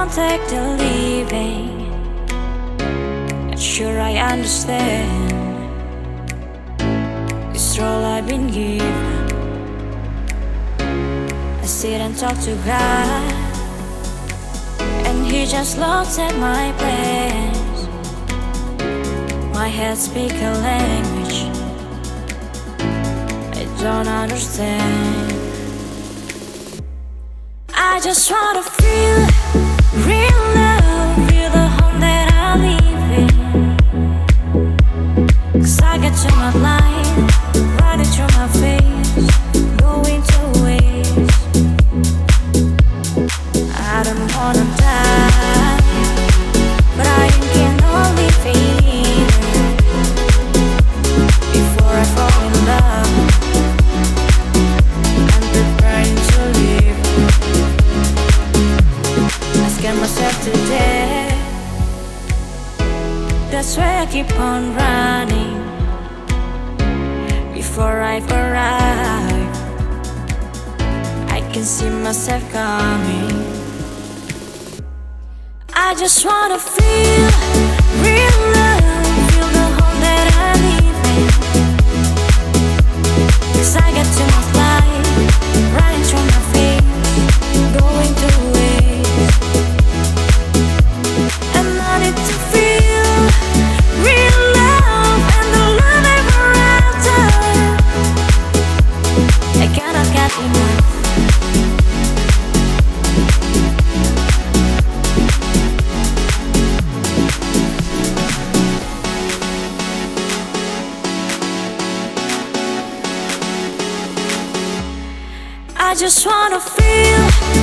can't take the leaving. Not sure I understand this role I've been given. I sit and talk to God, and He just looks at my plans. My head speaks a language I don't understand. I just wanna feel real love, feel the home that I live in. 'Cause I get too much light running through my face, going to waste. I don't wanna die, but I can only feel before I fall in love. I'm preparing to leave. I scare myself to death. That's why I keep on running before I've arrived. I can see myself coming. I just wanna feel real love, feel the home that I live in. 'Cause I got too much light running through my face, going to waste. And I need to feel real love and the love ever after. I cannot get enough. I just wanna feel